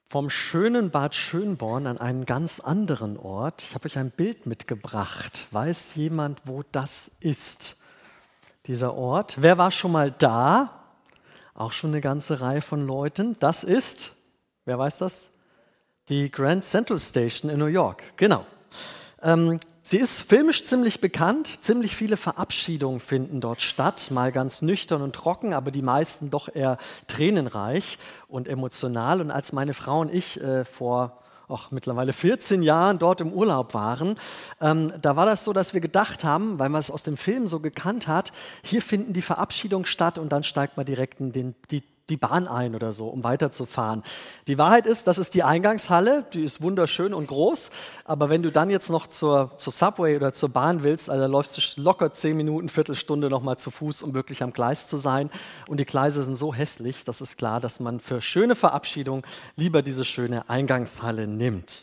Vom schönen Bad Schönborn an einen ganz anderen Ort. Ich habe euch ein Bild mitgebracht. Weiß jemand, wo das ist? Dieser Ort. Wer war schon mal da? Auch schon eine ganze Reihe von Leuten. Das ist, wer weiß das? Die Grand Central Station in New York. Genau. Sie ist filmisch ziemlich bekannt. Ziemlich viele Verabschiedungen finden dort statt. Mal ganz nüchtern und trocken, aber die meisten doch eher tränenreich und emotional. Und als meine Frau und ich vor mittlerweile 14 Jahren dort im Urlaub waren, da war das so, dass wir gedacht haben, weil man es aus dem Film so gekannt hat, hier finden die Verabschiedungen statt und dann steigt man direkt in die Bahn ein oder so, um weiterzufahren. Die Wahrheit ist, das ist die Eingangshalle, die ist wunderschön und groß, aber wenn du dann jetzt noch zur Subway oder zur Bahn willst, also läufst du locker 10 Minuten, Viertelstunde nochmal zu Fuß, um wirklich am Gleis zu sein. Und die Gleise sind so hässlich, das ist klar, dass man für schöne Verabschiedung lieber diese schöne Eingangshalle nimmt.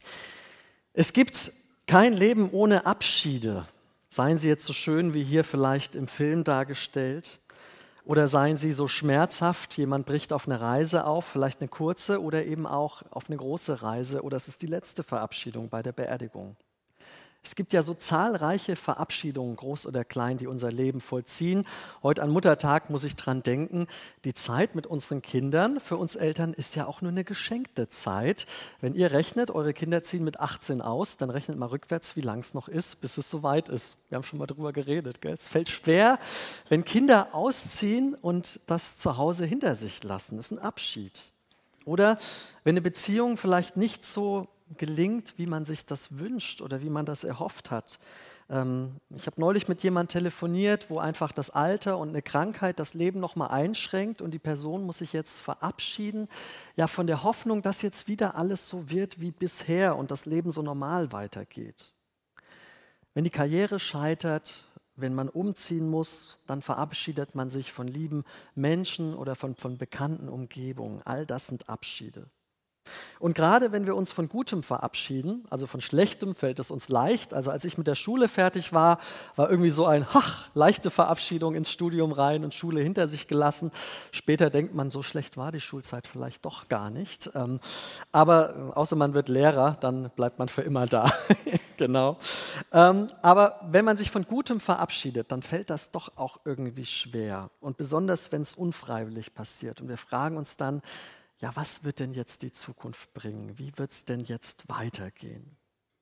Es gibt kein Leben ohne Abschiede. Seien sie jetzt so schön wie hier vielleicht im Film dargestellt. Oder seien sie so schmerzhaft, jemand bricht auf eine Reise auf, vielleicht eine kurze oder eben auch auf eine große Reise oder es ist die letzte Verabschiedung bei der Beerdigung. Es gibt ja so zahlreiche Verabschiedungen, groß oder klein, die unser Leben vollziehen. Heute an Muttertag muss ich dran denken, die Zeit mit unseren Kindern, für uns Eltern ist ja auch nur eine geschenkte Zeit. Wenn ihr rechnet, eure Kinder ziehen mit 18 aus, dann rechnet mal rückwärts, wie lang es noch ist, bis es soweit ist. Wir haben schon mal drüber geredet. Gell? Es fällt schwer, wenn Kinder ausziehen und das zu Hause hinter sich lassen. Das ist ein Abschied. Oder wenn eine Beziehung vielleicht nicht so gelingt, wie man sich das wünscht oder wie man das erhofft hat. Ich habe neulich mit jemandem telefoniert, wo einfach das Alter und eine Krankheit das Leben nochmal einschränkt und die Person muss sich jetzt verabschieden, ja von der Hoffnung, dass jetzt wieder alles so wird wie bisher und das Leben so normal weitergeht. Wenn die Karriere scheitert, wenn man umziehen muss, dann verabschiedet man sich von lieben Menschen oder von bekannten Umgebungen. All das sind Abschiede. Und gerade wenn wir uns von Gutem verabschieden, also von Schlechtem, fällt es uns leicht. Also als ich mit der Schule fertig war irgendwie so ein, leichte Verabschiedung ins Studium rein und Schule hinter sich gelassen. Später denkt man, so schlecht war die Schulzeit vielleicht doch gar nicht. Aber außer man wird Lehrer, dann bleibt man für immer da. Genau. Aber wenn man sich von Gutem verabschiedet, dann fällt das doch auch irgendwie schwer. Und besonders, wenn es unfreiwillig passiert. Und wir fragen uns dann, ja, was wird denn jetzt die Zukunft bringen? Wie wird es denn jetzt weitergehen?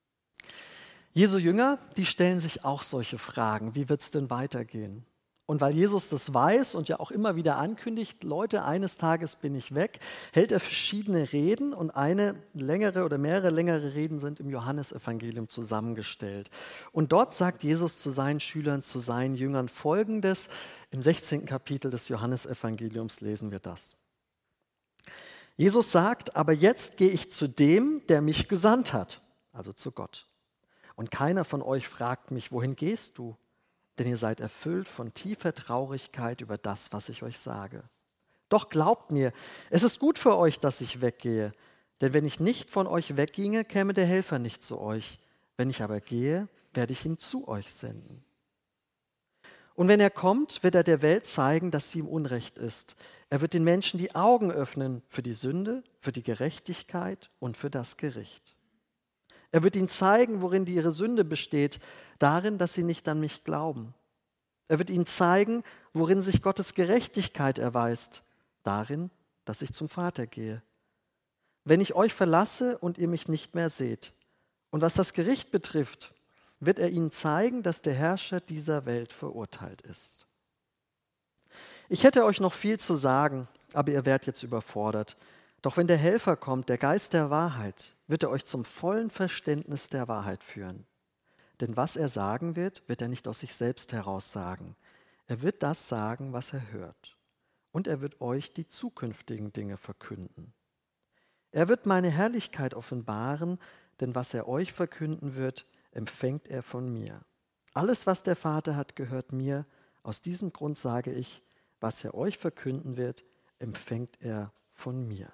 Jesu Jünger, die stellen sich auch solche Fragen. Wie wird es denn weitergehen? Und weil Jesus das weiß und ja auch immer wieder ankündigt, Leute, eines Tages bin ich weg, hält er verschiedene Reden und eine längere oder mehrere längere Reden sind im Johannesevangelium zusammengestellt. Und dort sagt Jesus zu seinen Schülern, zu seinen Jüngern Folgendes. Im 16. Kapitel des Johannesevangeliums lesen wir das. Jesus sagt, aber jetzt gehe ich zu dem, der mich gesandt hat, also zu Gott. Und keiner von euch fragt mich, wohin gehst du? Denn ihr seid erfüllt von tiefer Traurigkeit über das, was ich euch sage. Doch glaubt mir, es ist gut für euch, dass ich weggehe. Denn wenn ich nicht von euch wegginge, käme der Helfer nicht zu euch. Wenn ich aber gehe, werde ich ihn zu euch senden. Und wenn er kommt, wird er der Welt zeigen, dass sie im Unrecht ist. Er wird den Menschen die Augen öffnen für die Sünde, für die Gerechtigkeit und für das Gericht. Er wird ihnen zeigen, worin ihre Sünde besteht, darin, dass sie nicht an mich glauben. Er wird ihnen zeigen, worin sich Gottes Gerechtigkeit erweist, darin, dass ich zum Vater gehe. Wenn ich euch verlasse und ihr mich nicht mehr seht. Und was das Gericht betrifft, wird er ihnen zeigen, dass der Herrscher dieser Welt verurteilt ist. Ich hätte euch noch viel zu sagen, aber ihr werdet jetzt überfordert. Doch wenn der Helfer kommt, der Geist der Wahrheit, wird er euch zum vollen Verständnis der Wahrheit führen. Denn was er sagen wird, wird er nicht aus sich selbst heraus sagen. Er wird das sagen, was er hört. Und er wird euch die zukünftigen Dinge verkünden. Er wird meine Herrlichkeit offenbaren, denn was er euch verkünden wird, empfängt er von mir. Alles, was der Vater hat, gehört mir. Aus diesem Grund sage ich, was er euch verkünden wird, empfängt er von mir.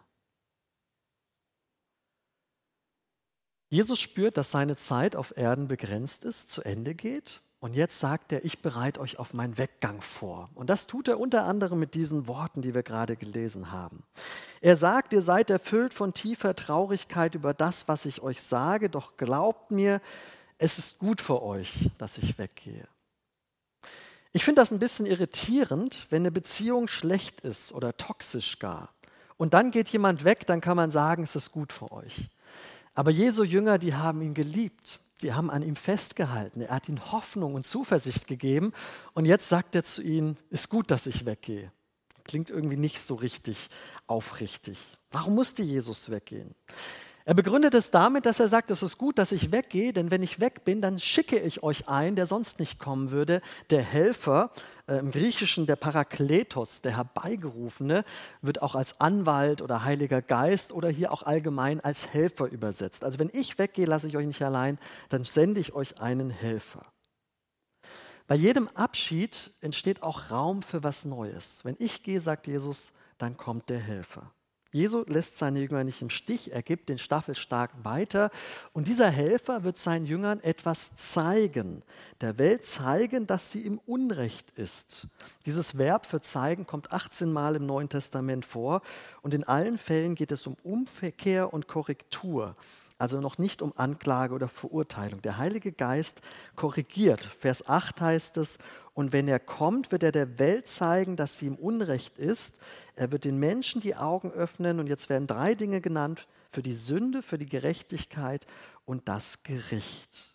Jesus spürt, dass seine Zeit auf Erden begrenzt ist, zu Ende geht Und jetzt sagt er, ich bereite euch auf meinen Weggang vor. Und das tut er unter anderem mit diesen Worten, die wir gerade gelesen haben. Er sagt, ihr seid erfüllt von tiefer Traurigkeit über das, was ich euch sage, doch glaubt mir, es ist gut für euch, dass ich weggehe. Ich finde das ein bisschen irritierend, wenn eine Beziehung schlecht ist oder toxisch gar. Und dann geht jemand weg, dann kann man sagen, es ist gut für euch. Aber Jesu Jünger, die haben ihn geliebt. Die haben an ihm festgehalten. Er hat ihnen Hoffnung und Zuversicht gegeben. Und jetzt sagt er zu ihnen, ist gut, dass ich weggehe. Klingt irgendwie nicht so richtig aufrichtig. Warum musste Jesus weggehen? Er begründet es damit, dass er sagt, es ist gut, dass ich weggehe, denn wenn ich weg bin, dann schicke ich euch einen, der sonst nicht kommen würde, der Helfer, im Griechischen der Parakletos, der Herbeigerufene, wird auch als Anwalt oder Heiliger Geist oder hier auch allgemein als Helfer übersetzt. Also wenn ich weggehe, lasse ich euch nicht allein, dann sende ich euch einen Helfer. Bei jedem Abschied entsteht auch Raum für was Neues. Wenn ich gehe, sagt Jesus, dann kommt der Helfer. Jesus lässt seine Jünger nicht im Stich, er gibt den Staffelstab weiter und dieser Helfer wird seinen Jüngern etwas zeigen, der Welt zeigen, dass sie im Unrecht ist. Dieses Verb für zeigen kommt 18 Mal im Neuen Testament vor und in allen Fällen geht es um Umkehr und Korrektur. Also noch nicht um Anklage oder Verurteilung. Der Heilige Geist korrigiert. Vers 8 heißt es, und wenn er kommt, wird er der Welt zeigen, dass sie im Unrecht ist. Er wird den Menschen die Augen öffnen und jetzt werden 3 Dinge genannt, für die Sünde, für die Gerechtigkeit und das Gericht.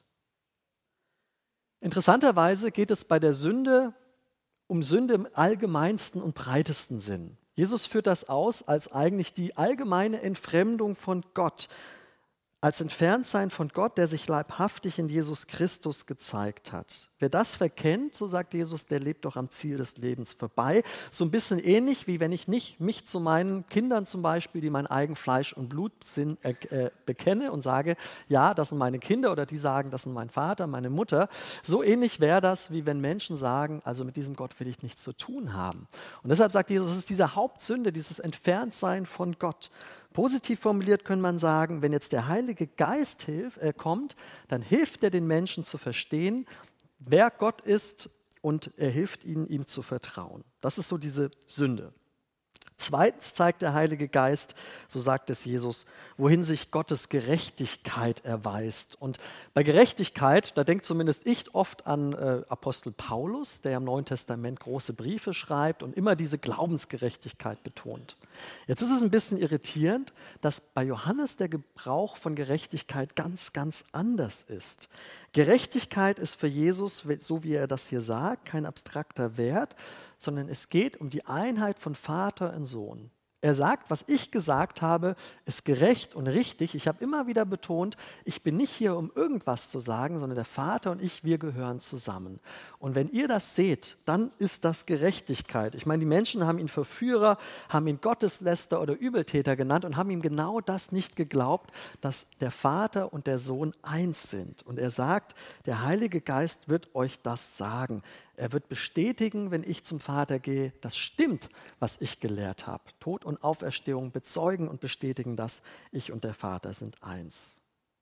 Interessanterweise geht es bei der Sünde um Sünde im allgemeinsten und breitesten Sinn. Jesus führt das aus als eigentlich die allgemeine Entfremdung von Gott, als Entferntsein von Gott, der sich leibhaftig in Jesus Christus gezeigt hat. Wer das verkennt, so sagt Jesus, der lebt doch am Ziel des Lebens vorbei. So ein bisschen ähnlich, wie wenn ich nicht mich zu meinen Kindern zum Beispiel, die mein eigen Fleisch und Blut sind, bekenne und sage, ja, das sind meine Kinder, oder die sagen, das sind mein Vater, meine Mutter. So ähnlich wäre das, wie wenn Menschen sagen, also mit diesem Gott will ich nichts zu tun haben. Und deshalb sagt Jesus, es ist diese Hauptsünde, dieses Entferntsein von Gott. Positiv formuliert kann man sagen, wenn jetzt der Heilige Geist kommt, dann hilft er den Menschen zu verstehen, wer Gott ist und er hilft ihnen, ihm zu vertrauen. Das ist so diese Sünde. Zweitens zeigt der Heilige Geist, so sagt es Jesus, wohin sich Gottes Gerechtigkeit erweist. Und bei Gerechtigkeit, da denkt zumindest ich oft an Apostel Paulus, der im Neuen Testament große Briefe schreibt und immer diese Glaubensgerechtigkeit betont. Jetzt ist es ein bisschen irritierend, dass bei Johannes der Gebrauch von Gerechtigkeit ganz, ganz anders ist. Gerechtigkeit ist für Jesus, so wie er das hier sagt, kein abstrakter Wert, sondern es geht um die Einheit von Vater und Sohn. Er sagt, was ich gesagt habe, ist gerecht und richtig. Ich habe immer wieder betont, ich bin nicht hier, um irgendwas zu sagen, sondern der Vater und ich, wir gehören zusammen. Und wenn ihr das seht, dann ist das Gerechtigkeit. Ich meine, die Menschen haben ihn Verführer, haben ihn Gottesläster oder Übeltäter genannt und haben ihm genau das nicht geglaubt, dass der Vater und der Sohn eins sind. Und er sagt, der Heilige Geist wird euch das sagen. Er wird bestätigen, wenn ich zum Vater gehe, das stimmt, was ich gelehrt habe. Tod und Auferstehung bezeugen und bestätigen das, ich und der Vater sind eins.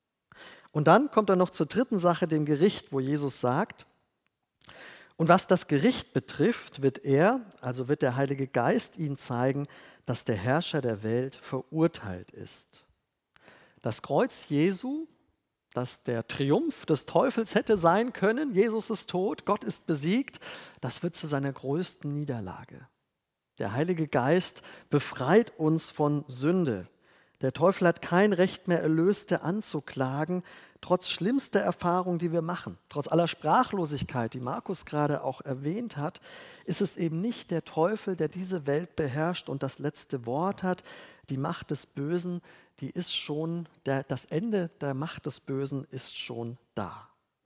Und dann kommt er noch zur dritten Sache, dem Gericht, wo Jesus sagt, und was das Gericht betrifft, wird der Heilige Geist ihnen zeigen, dass der Herrscher der Welt verurteilt ist. Das Kreuz Jesu, dass der Triumph des Teufels hätte sein können, Jesus ist tot, Gott ist besiegt, das wird zu seiner größten Niederlage. Der Heilige Geist befreit uns von Sünde. Der Teufel hat kein Recht mehr, Erlöste anzuklagen, trotz schlimmster Erfahrungen, die wir machen. Trotz aller Sprachlosigkeit, die Markus gerade auch erwähnt hat, ist es eben nicht der Teufel, der diese Welt beherrscht und das letzte Wort hat. Die Macht des Bösen, die ist schon, das Ende der Macht des Bösen ist schon da.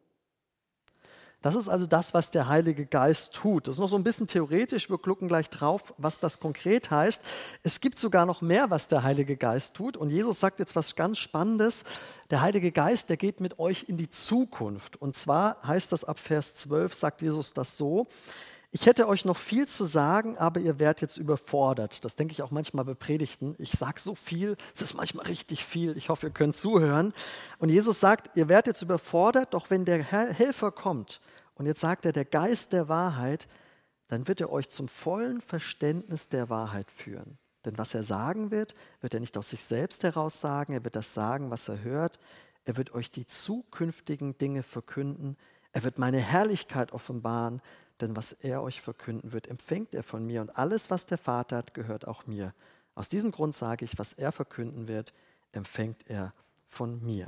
Das ist also das, was der Heilige Geist tut. Das ist noch so ein bisschen theoretisch, wir gucken gleich drauf, was das konkret heißt. Es gibt sogar noch mehr, was der Heilige Geist tut. Und Jesus sagt jetzt was ganz Spannendes. Der Heilige Geist, der geht mit euch in die Zukunft. Und zwar heißt das ab Vers 12, sagt Jesus das so: Ich hätte euch noch viel zu sagen, aber ihr werdet jetzt überfordert. Das denke ich auch manchmal bei Predigten. Ich sage so viel, es ist manchmal richtig viel. Ich hoffe, ihr könnt zuhören. Und Jesus sagt, ihr werdet jetzt überfordert, doch wenn der Helfer kommt Und jetzt sagt er, der Geist der Wahrheit, dann wird er euch zum vollen Verständnis der Wahrheit führen. Denn was er sagen wird, wird er nicht aus sich selbst heraus sagen, er wird das sagen, was er hört. Er wird euch die zukünftigen Dinge verkünden. Er wird meine Herrlichkeit offenbaren, denn was er euch verkünden wird, empfängt er von mir. Und alles, was der Vater hat, gehört auch mir. Aus diesem Grund sage ich, was er verkünden wird, empfängt er von mir.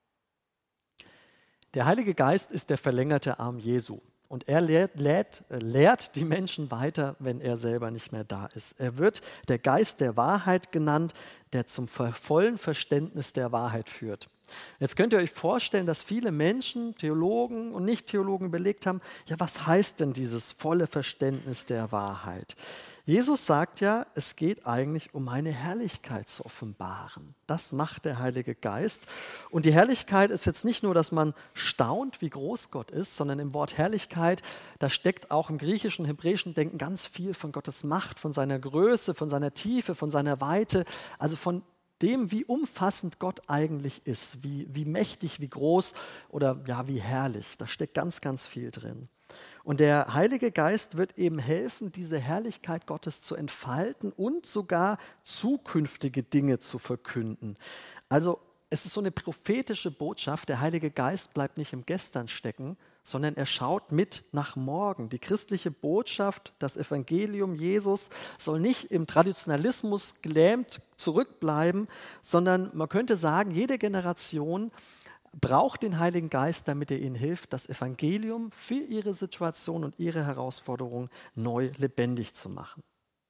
Der Heilige Geist ist der verlängerte Arm Jesu. Und er lehrt die Menschen weiter, wenn er selber nicht mehr da ist. Er wird der Geist der Wahrheit genannt, der zum vollen Verständnis der Wahrheit führt. Jetzt könnt ihr euch vorstellen, dass viele Menschen, Theologen und Nicht-Theologen überlegt haben, ja, was heißt denn dieses volle Verständnis der Wahrheit? Jesus sagt ja, es geht eigentlich um meine Herrlichkeit zu offenbaren. Das macht der Heilige Geist. Und die Herrlichkeit ist jetzt nicht nur, dass man staunt, wie groß Gott ist, sondern im Wort Herrlichkeit, da steckt auch im griechischen, hebräischen Denken ganz viel von Gottes Macht, von seiner Größe, von seiner Tiefe, von seiner Weite, also von dem, wie umfassend Gott eigentlich ist, wie mächtig, wie groß oder ja, wie herrlich. Da steckt ganz, ganz viel drin. Und der Heilige Geist wird eben helfen, diese Herrlichkeit Gottes zu entfalten und sogar zukünftige Dinge zu verkünden. Also es ist so eine prophetische Botschaft. Der Heilige Geist bleibt nicht im Gestern stecken, sondern er schaut mit nach morgen. Die christliche Botschaft, das Evangelium Jesus soll nicht im Traditionalismus gelähmt zurückbleiben, sondern man könnte sagen, jede Generation braucht den Heiligen Geist, damit er ihnen hilft, das Evangelium für ihre Situation und ihre Herausforderung neu lebendig zu machen.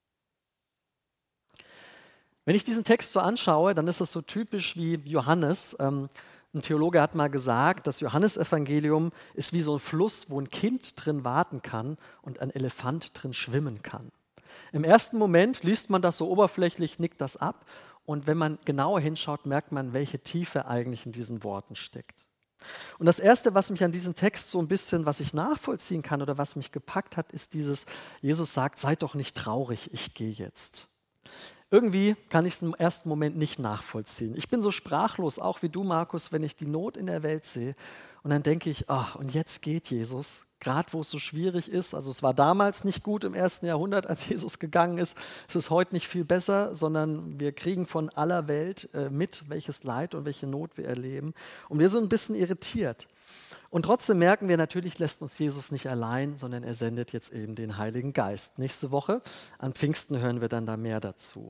Wenn ich diesen Text so anschaue, dann ist es so typisch wie Johannes. Ein Theologe hat mal gesagt, das Johannesevangelium ist wie so ein Fluss, wo ein Kind drin warten kann und ein Elefant drin schwimmen kann. Im ersten Moment liest man das so oberflächlich, nickt das ab. Und wenn man genauer hinschaut, merkt man, welche Tiefe eigentlich in diesen Worten steckt. Und das Erste, was mich an diesem Text so ein bisschen, was ich nachvollziehen kann oder was mich gepackt hat, ist dieses, Jesus sagt, seid doch nicht traurig, ich gehe jetzt. Irgendwie kann ich es im ersten Moment nicht nachvollziehen. Ich bin so sprachlos, auch wie du, Markus, wenn ich die Not in der Welt sehe. Und dann denke ich, und jetzt geht Jesus, gerade wo es so schwierig ist. Also es war damals nicht gut im 1. Jahrhundert, als Jesus gegangen ist. Es ist heute nicht viel besser, sondern wir kriegen von aller Welt mit, welches Leid und welche Not wir erleben. Und wir sind ein bisschen irritiert. Und trotzdem merken wir, natürlich lässt uns Jesus nicht allein, sondern er sendet jetzt eben den Heiligen Geist. Nächste Woche, an Pfingsten, hören wir dann da mehr dazu.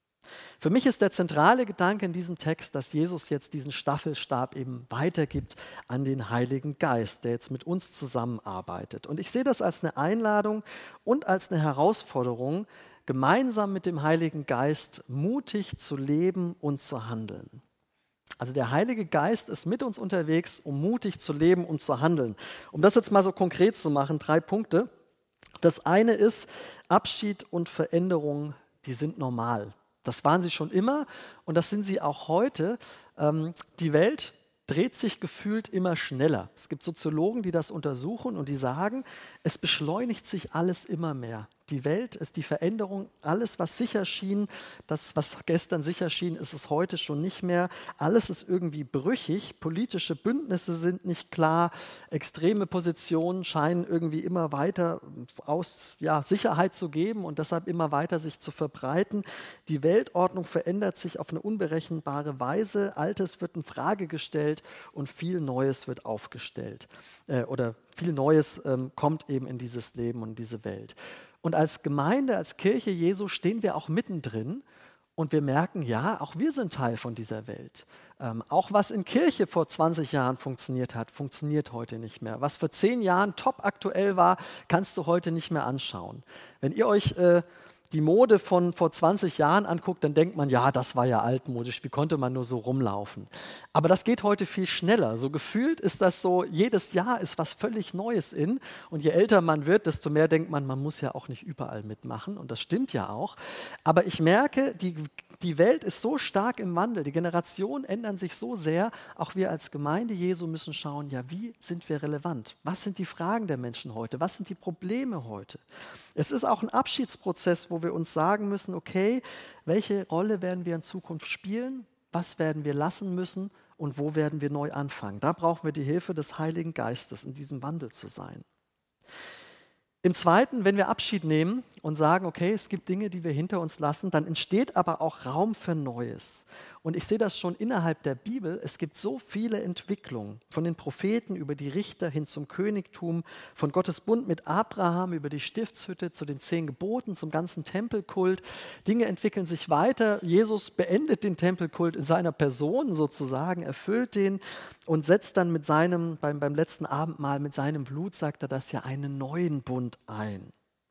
Für mich ist der zentrale Gedanke in diesem Text, dass Jesus jetzt diesen Staffelstab eben weitergibt an den Heiligen Geist, der jetzt mit uns zusammenarbeitet. Und ich sehe das als eine Einladung und als eine Herausforderung, gemeinsam mit dem Heiligen Geist mutig zu leben und zu handeln. Also der Heilige Geist ist mit uns unterwegs, um mutig zu leben und zu handeln. Um das jetzt mal so konkret zu machen, 3 Punkte. Das eine ist, Abschied und Veränderung, die sind normal. Das waren sie schon immer und das sind sie auch heute. Die Welt dreht sich gefühlt immer schneller. Es gibt Soziologen, die das untersuchen und die sagen, es beschleunigt sich alles immer mehr. Die Welt ist die Veränderung, alles, was sicher schien, das, was gestern sicher schien, ist es heute schon nicht mehr. Alles ist irgendwie brüchig, politische Bündnisse sind nicht klar, extreme Positionen scheinen irgendwie immer weiter Sicherheit zu geben und deshalb immer weiter sich zu verbreiten. Die Weltordnung verändert sich auf eine unberechenbare Weise, Altes wird in Frage gestellt und viel Neues wird aufgestellt oder viel Neues kommt eben in dieses Leben und diese Welt. Und als Gemeinde, als Kirche Jesu stehen wir auch mittendrin und wir merken, ja, auch wir sind Teil von dieser Welt. Auch was in Kirche vor 20 Jahren funktioniert hat, funktioniert heute nicht mehr. Was vor 10 Jahren top aktuell war, kannst du heute nicht mehr anschauen. Wenn ihr euch die Mode von vor 20 Jahren anguckt, dann denkt man, ja, das war ja altmodisch, wie konnte man nur so rumlaufen? Aber das geht heute viel schneller. So gefühlt ist das so, jedes Jahr ist was völlig Neues in und je älter man wird, desto mehr denkt man, man muss ja auch nicht überall mitmachen und das stimmt ja auch. Aber ich merke, die Welt ist so stark im Wandel, die Generationen ändern sich so sehr, auch wir als Gemeinde Jesu müssen schauen, ja, wie sind wir relevant? Was sind die Fragen der Menschen heute? Was sind die Probleme heute? Es ist auch ein Abschiedsprozess, wo wir uns sagen müssen, okay, welche Rolle werden wir in Zukunft spielen? Was werden wir lassen müssen? und wo werden wir neu anfangen? Da brauchen wir die Hilfe des Heiligen Geistes, in diesem Wandel zu sein. Im Zweiten, wenn wir Abschied nehmen und sagen, okay, es gibt Dinge, die wir hinter uns lassen, dann entsteht aber auch Raum für Neues. Und ich sehe das schon innerhalb der Bibel. Es gibt so viele Entwicklungen, von den Propheten über die Richter hin zum Königtum, von Gottes Bund mit Abraham über die Stiftshütte zu den 10 Geboten, zum ganzen Tempelkult. Dinge entwickeln sich weiter. Jesus beendet den Tempelkult in seiner Person sozusagen, erfüllt den und setzt dann mit beim letzten Abendmahl mit seinem Blut, sagt er das ja, einen neuen Bund ein.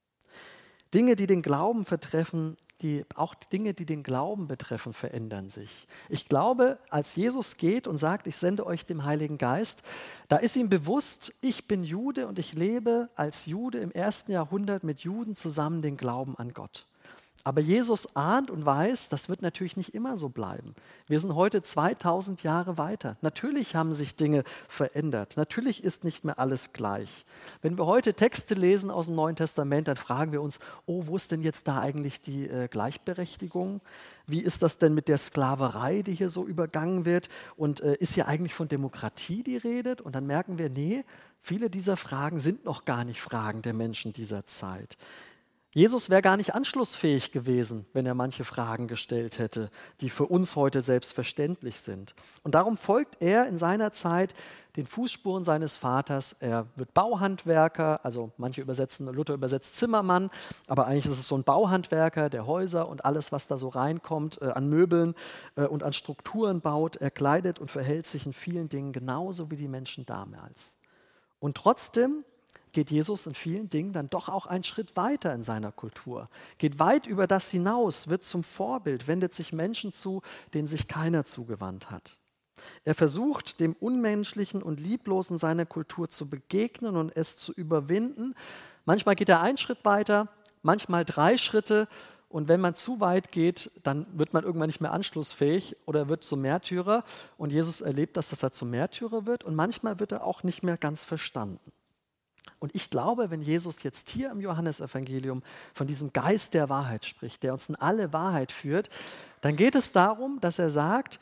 Dinge, die den Glauben betreffen, auch Dinge, die den Glauben betreffen, verändern sich. Ich glaube, als Jesus geht und sagt, ich sende euch den Heiligen Geist, da ist ihm bewusst, ich bin Jude und ich lebe als Jude im 1. Jahrhundert mit Juden zusammen den Glauben an Gott. Aber Jesus ahnt und weiß, das wird natürlich nicht immer so bleiben. Wir sind heute 2000 Jahre weiter. Natürlich haben sich Dinge verändert. Natürlich ist nicht mehr alles gleich. Wenn wir heute Texte lesen aus dem Neuen Testament, dann fragen wir uns, wo ist denn jetzt da eigentlich die Gleichberechtigung? Wie ist das denn mit der Sklaverei, die hier so übergangen wird? Und ist hier eigentlich von Demokratie die Rede? Und dann merken wir, nee, viele dieser Fragen sind noch gar nicht Fragen der Menschen dieser Zeit. Jesus wäre gar nicht anschlussfähig gewesen, wenn er manche Fragen gestellt hätte, die für uns heute selbstverständlich sind. Und darum folgt er in seiner Zeit den Fußspuren seines Vaters. Er wird Bauhandwerker, also manche übersetzen, Luther übersetzt Zimmermann, aber eigentlich ist es so ein Bauhandwerker, der Häuser und alles, was da so reinkommt, an Möbeln und an Strukturen baut. Er kleidet und verhält sich in vielen Dingen genauso wie die Menschen damals. Und trotzdem geht Jesus in vielen Dingen dann doch auch einen Schritt weiter in seiner Kultur, geht weit über das hinaus, wird zum Vorbild, wendet sich Menschen zu, denen sich keiner zugewandt hat. Er versucht, dem Unmenschlichen und Lieblosen seiner Kultur zu begegnen und es zu überwinden. Manchmal geht er einen Schritt weiter, manchmal 3 Schritte. Und wenn man zu weit geht, dann wird man irgendwann nicht mehr anschlussfähig oder wird zum Märtyrer. Und Jesus erlebt das, dass er zum Märtyrer wird. Und manchmal wird er auch nicht mehr ganz verstanden. Und ich glaube, wenn Jesus jetzt hier im Johannesevangelium von diesem Geist der Wahrheit spricht, der uns in alle Wahrheit führt, dann geht es darum, dass er sagt,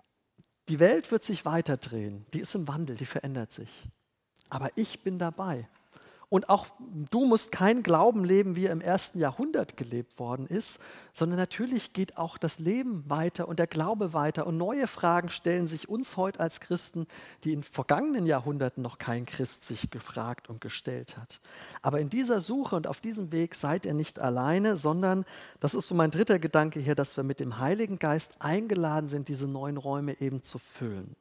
die Welt wird sich weiterdrehen, die ist im Wandel, die verändert sich. Aber ich bin dabei. Und auch du musst keinen Glauben leben, wie er im 1. Jahrhundert gelebt worden ist, sondern natürlich geht auch das Leben weiter und der Glaube weiter. Und neue Fragen stellen sich uns heute als Christen, die in vergangenen Jahrhunderten noch kein Christ sich gefragt und gestellt hat. Aber in dieser Suche und auf diesem Weg seid ihr nicht alleine, sondern, das ist so mein dritter Gedanke hier, dass wir mit dem Heiligen Geist eingeladen sind, diese neuen Räume eben zu füllen.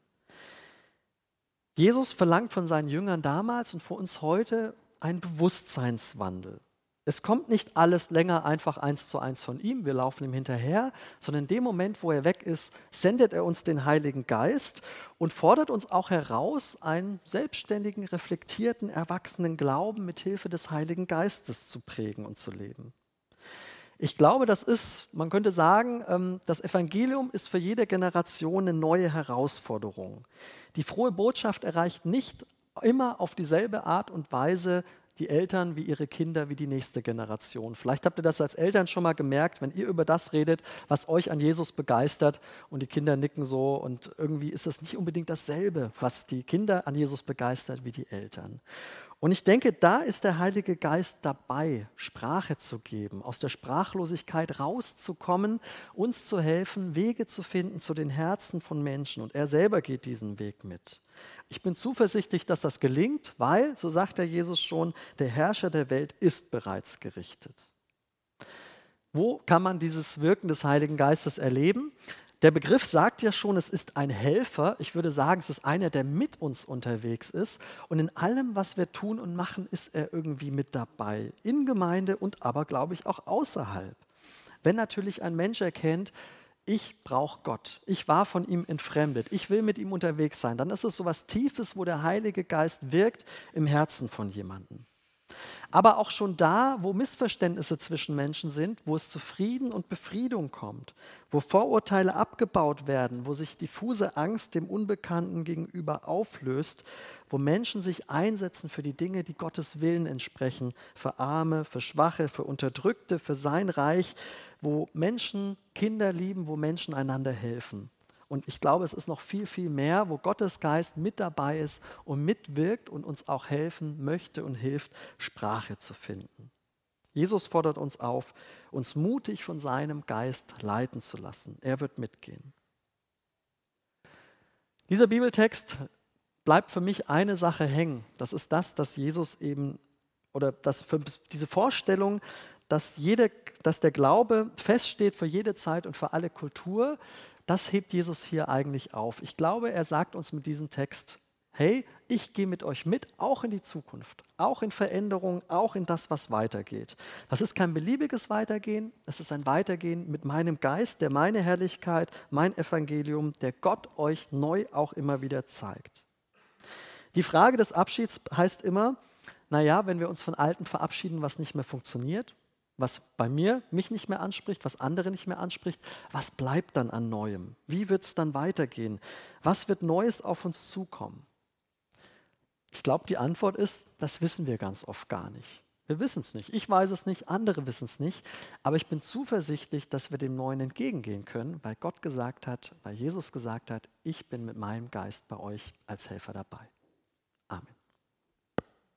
Jesus verlangt von seinen Jüngern damals und für uns heute ein Bewusstseinswandel. Es kommt nicht alles länger einfach 1:1 von ihm, wir laufen ihm hinterher, sondern in dem Moment, wo er weg ist, sendet er uns den Heiligen Geist und fordert uns auch heraus, einen selbstständigen, reflektierten, erwachsenen Glauben mit Hilfe des Heiligen Geistes zu prägen und zu leben. Ich glaube, man könnte sagen, das Evangelium ist für jede Generation eine neue Herausforderung. Die frohe Botschaft erreicht nicht immer auf dieselbe Art und Weise die Eltern wie ihre Kinder, wie die nächste Generation. Vielleicht habt ihr das als Eltern schon mal gemerkt, wenn ihr über das redet, was euch an Jesus begeistert und die Kinder nicken so und irgendwie ist es nicht unbedingt dasselbe, was die Kinder an Jesus begeistert wie die Eltern. Und ich denke, da ist der Heilige Geist dabei, Sprache zu geben, aus der Sprachlosigkeit rauszukommen, uns zu helfen, Wege zu finden zu den Herzen von Menschen. Und er selber geht diesen Weg mit. Ich bin zuversichtlich, dass das gelingt, weil, so sagt der Jesus schon, der Herrscher der Welt ist bereits gerichtet. Wo kann man dieses Wirken des Heiligen Geistes erleben? Der Begriff sagt ja schon, es ist ein Helfer. Ich würde sagen, es ist einer, der mit uns unterwegs ist. Und in allem, was wir tun und machen, ist er irgendwie mit dabei. In Gemeinde und aber, glaube ich, auch außerhalb. Wenn natürlich ein Mensch erkennt, ich brauche Gott, ich war von ihm entfremdet, ich will mit ihm unterwegs sein, dann ist es so etwas Tiefes, wo der Heilige Geist wirkt im Herzen von jemandem. Aber auch schon da, wo Missverständnisse zwischen Menschen sind, wo es zu Frieden und Befriedung kommt, wo Vorurteile abgebaut werden, wo sich diffuse Angst dem Unbekannten gegenüber auflöst, wo Menschen sich einsetzen für die Dinge, die Gottes Willen entsprechen, für Arme, für Schwache, für Unterdrückte, für sein Reich, wo Menschen Kinder lieben, wo Menschen einander helfen. Und ich glaube, es ist noch viel, viel mehr, wo Gottes Geist mit dabei ist und mitwirkt und uns auch helfen möchte und hilft, Sprache zu finden. Jesus fordert uns auf, uns mutig von seinem Geist leiten zu lassen. Er wird mitgehen. Dieser Bibeltext bleibt für mich eine Sache hängen. Das ist das, dass Jesus eben, oder dass für diese Vorstellung, dass der Glaube feststeht für jede Zeit und für alle Kultur, das hebt Jesus hier eigentlich auf. Ich glaube, er sagt uns mit diesem Text, hey, ich gehe mit euch mit, auch in die Zukunft, auch in Veränderung, auch in das, was weitergeht. Das ist kein beliebiges Weitergehen, es ist ein Weitergehen mit meinem Geist, der meine Herrlichkeit, mein Evangelium, der Gott euch neu auch immer wieder zeigt. Die Frage des Abschieds heißt immer, naja, wenn wir uns von Alten verabschieden, was nicht mehr funktioniert, was bei mir mich nicht mehr anspricht, was andere nicht mehr anspricht, was bleibt dann an Neuem? Wie wird es dann weitergehen? Was wird Neues auf uns zukommen? Ich glaube, die Antwort ist, das wissen wir ganz oft gar nicht. Wir wissen es nicht. Ich weiß es nicht, andere wissen es nicht. Aber ich bin zuversichtlich, dass wir dem Neuen entgegengehen können, weil Gott gesagt hat, weil Jesus gesagt hat, ich bin mit meinem Geist bei euch als Helfer dabei. Amen.